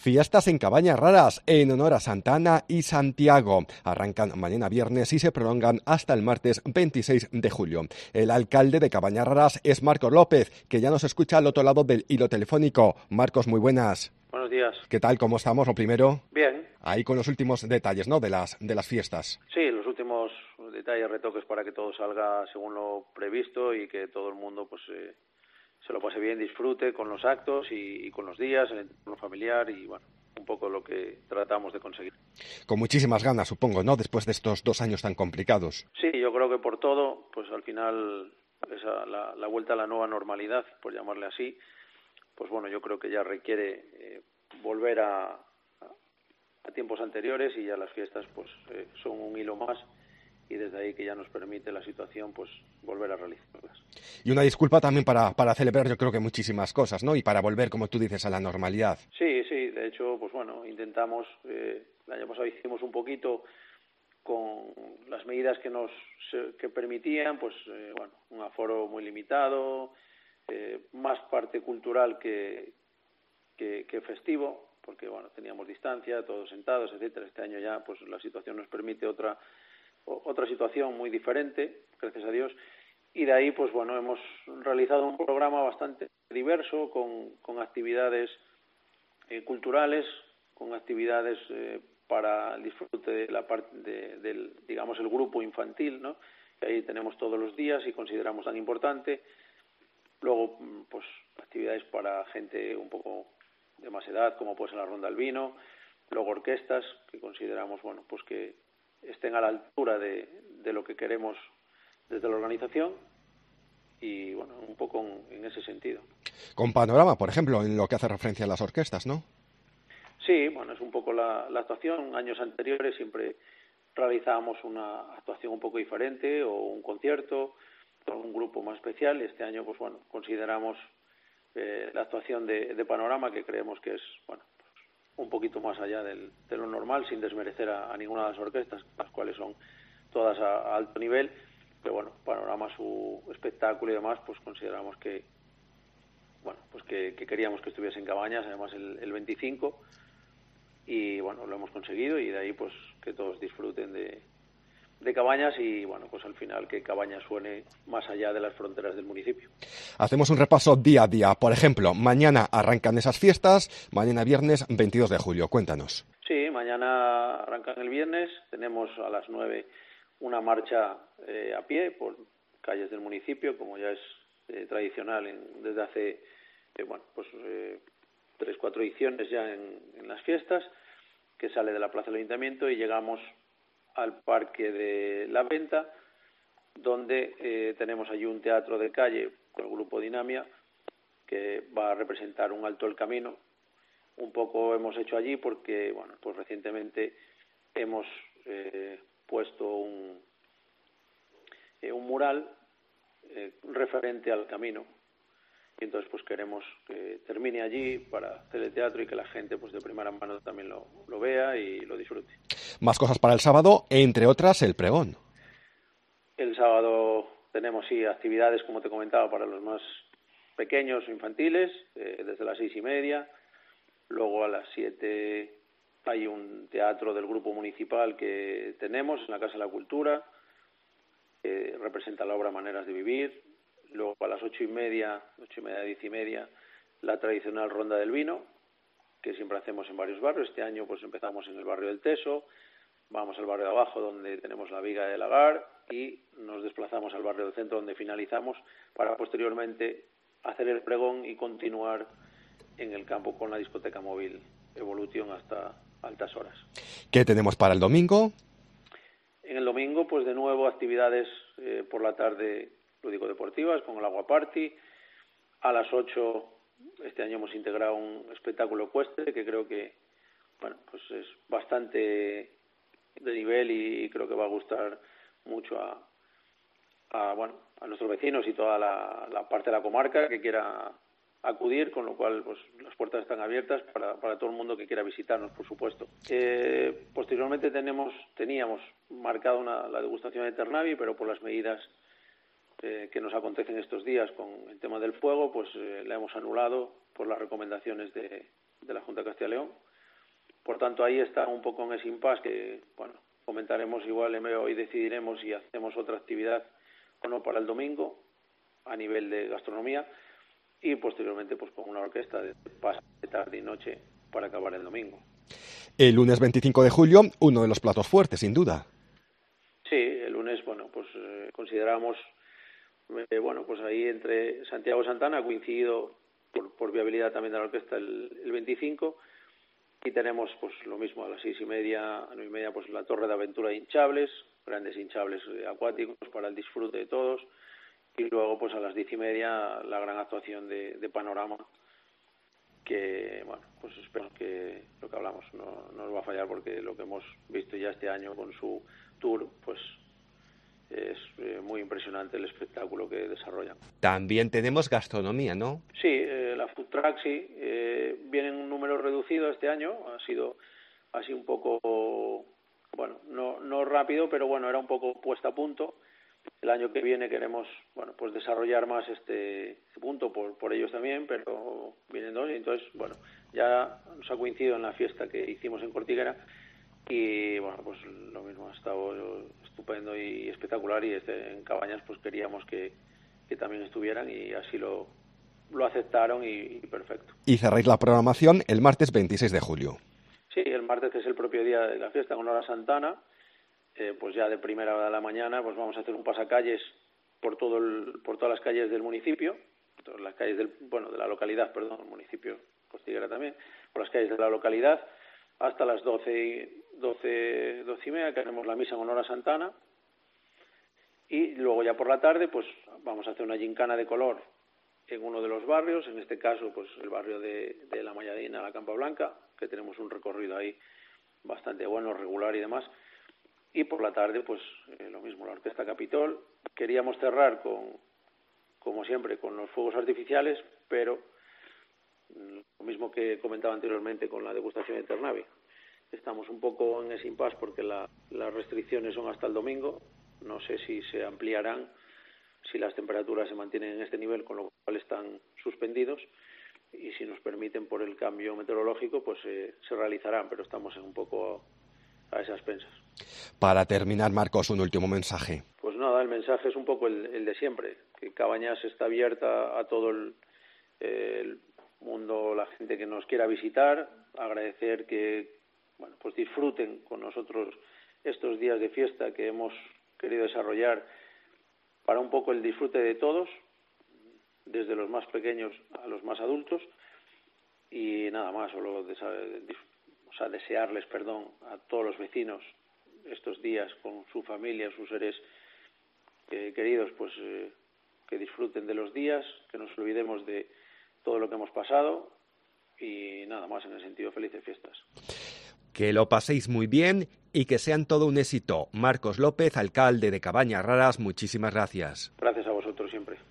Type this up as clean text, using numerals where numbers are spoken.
Fiestas en Cabañas Raras, en honor a Santa Ana y Santiago. Arrancan mañana viernes y se prolongan hasta el martes 26 de julio. El alcalde de Cabañas Raras es Marcos López, que ya nos escucha al otro lado del hilo telefónico. Marcos, muy buenas. Buenos días. ¿Qué tal? ¿Cómo estamos? Lo primero. Bien. Ahí con los últimos detalles, ¿no?, de las fiestas. Sí, los últimos detalles, retoques para que todo salga según lo previsto y que todo el mundo pues se lo pase bien, disfrute con los actos y con los días, en el entorno familiar y bueno, un poco lo que tratamos de conseguir. Con muchísimas ganas, supongo, ¿no?, después de estos 2 años tan complicados. Sí, yo creo que por todo, pues al final la vuelta a la nueva normalidad, por llamarle así, pues bueno, yo creo que ya requiere volver a tiempos anteriores y ya las fiestas pues son un hilo más y desde ahí que ya nos permite la situación pues volver a realizarlas. Y una disculpa también para celebrar, yo creo que muchísimas cosas, ¿no?, y para volver, como tú dices, a la normalidad. Sí, de hecho, pues bueno, intentamos, el año pasado hicimos un poquito con las medidas que permitían, pues bueno, un aforo muy limitado, más parte cultural que festivo, porque bueno, teníamos distancia, todos sentados, etcétera. Este año ya pues la situación nos permite otra situación muy diferente, gracias a Dios, y de ahí pues bueno, hemos realizado un programa bastante diverso con actividades culturales, con actividades para el disfrute de la parte del, digamos, el grupo infantil, ¿no?, que ahí tenemos todos los días y consideramos tan importante. Luego, pues actividades para gente un poco de más edad, como puede ser la ronda del vino. Luego orquestas, que consideramos, bueno, pues que estén a la altura de lo que queremos desde la organización. Y bueno, un poco en ese sentido. Con Panorama, por ejemplo, en lo que hace referencia a las orquestas, ¿no? Sí, bueno, es un poco la actuación. Años anteriores siempre realizábamos una actuación un poco diferente o un concierto con un grupo más especial. Este año, pues bueno, consideramos la actuación de Panorama, que creemos que es, bueno, pues un poquito más allá de lo normal, sin desmerecer a ninguna de las orquestas, las cuales son todas a alto nivel, pero bueno, Panorama, su espectáculo y demás, pues consideramos que, bueno, pues que queríamos que estuviese en Cabañas, además el 25, y bueno, lo hemos conseguido y de ahí pues que todos disfruten de Cabañas y bueno, pues al final que Cabañas suene más allá de las fronteras del municipio. Hacemos un repaso día a día. Por ejemplo, mañana arrancan esas fiestas, mañana viernes 22 de julio. Cuéntanos. Sí, mañana arrancan el viernes, tenemos a las 9 una marcha a pie por calles del municipio, como ya es tradicional desde hace, bueno, pues 3-4 ediciones ya en las fiestas, que sale de la Plaza del Ayuntamiento y llegamos al Parque de la Venta, donde tenemos allí un teatro de calle con el grupo Dinamia, que va a representar un Alto el Camino. Un poco hemos hecho allí porque, bueno, pues recientemente hemos puesto un mural referente al camino. Y entonces pues queremos que termine allí para hacer el teatro y que la gente pues de primera mano también lo vea y lo disfrute. Más cosas para el sábado, entre otras el pregón. El sábado tenemos sí actividades, como te comentaba, para los más pequeños o infantiles, desde las 6:30. Luego a las 7 hay un teatro del grupo municipal que tenemos en la Casa de la Cultura, que representa la obra Maneras de Vivir. Luego a las 8:30, 10:30, la tradicional ronda del vino, que siempre hacemos en varios barrios. Este año pues empezamos en el barrio del Teso, vamos al barrio de abajo donde tenemos la Viga de Lagar y nos desplazamos al barrio del centro donde finalizamos para posteriormente hacer el pregón y continuar en el campo con la discoteca móvil Evolution hasta altas horas. ¿Qué tenemos para el domingo? En el domingo pues de nuevo actividades por la tarde lúdico-deportivas con el Agua Party. A las 8 este año hemos integrado un espectáculo ecuestre que creo que, bueno, pues es bastante de nivel y creo que va a gustar mucho a nuestros vecinos y toda la parte de la comarca que quiera acudir, con lo cual pues las puertas están abiertas para todo el mundo que quiera visitarnos, por supuesto. Posteriormente teníamos marcado la degustación de Ternavi, pero por las medidas que nos acontecen estos días con el tema del fuego, pues la hemos anulado por las recomendaciones de la Junta de Castilla y León. Por tanto, ahí está un poco en ese impasse que, bueno, comentaremos igual en breve, hoy decidiremos si hacemos otra actividad o no para el domingo a nivel de gastronomía y posteriormente pues con una orquesta de tarde y noche para acabar el domingo. El lunes 25 de julio, uno de los platos fuertes, sin duda. Sí, el lunes, bueno, pues consideramos, bueno, pues ahí entre Santiago y Santana ha coincidido por viabilidad también de la orquesta el 25 y tenemos pues lo mismo a las 6:30, a 9:30 pues la torre de aventura de hinchables, grandes hinchables acuáticos para el disfrute de todos y luego pues a las 10:30 la gran actuación de Panorama que, bueno, pues espero que lo que hablamos no nos va a fallar porque lo que hemos visto ya este año con su tour pues es muy impresionante el espectáculo que desarrollan. También tenemos gastronomía, ¿no? Sí, la food truck sí, viene en un número reducido este año, ha sido así un poco, bueno, no rápido, pero bueno, era un poco puesta a punto. El año que viene queremos, bueno, pues desarrollar más este punto por ellos también, pero vienen dos y entonces, bueno, ya nos ha coincidido en la fiesta que hicimos en Cortiguera y bueno, pues lo mismo, ha estado estupendo y espectacular y en Cabañas pues queríamos que también estuvieran y así lo aceptaron y perfecto. Y cerráis la programación el martes 26 de julio. Sí, el martes, que es el propio día de la fiesta, en honor a Santana, pues ya de primera hora de la mañana pues vamos a hacer un pasacalles por todas las calles del municipio, todas las calles de la localidad, perdón, el municipio Costiguera también, por las calles de la localidad, hasta las 12:30, que haremos la misa en honor a Santana, y luego ya por la tarde pues vamos a hacer una gincana de color en uno de los barrios, en este caso pues el barrio de La Mayadina, la Campa Blanca, que tenemos un recorrido ahí bastante bueno, regular y demás, y por la tarde pues lo mismo, la Orquesta Capitol. Queríamos cerrar como siempre con los fuegos artificiales, pero lo mismo que comentaba anteriormente con la degustación de Ternavi, estamos un poco en ese impasse porque las restricciones son hasta el domingo, no sé si se ampliarán, si las temperaturas se mantienen en este nivel, con lo cual están suspendidos, y si nos permiten por el cambio meteorológico, pues se realizarán, pero estamos un poco a esas expensas. Para terminar, Marcos, un último mensaje. Pues nada, el mensaje es un poco el de siempre, que Cabañas está abierta a todo el mundo, la gente que nos quiera visitar, agradecer que, bueno, pues disfruten con nosotros estos días de fiesta que hemos querido desarrollar para un poco el disfrute de todos, desde los más pequeños a los más adultos, y nada más, solo desearles a todos los vecinos estos días con su familia, sus seres queridos, pues que disfruten de los días, que nos olvidemos de todo lo que hemos pasado y nada más, en el sentido felices fiestas. Que lo paséis muy bien y que sean todo un éxito. Marcos López, alcalde de Cabañas Raras, muchísimas gracias. Gracias a vosotros siempre.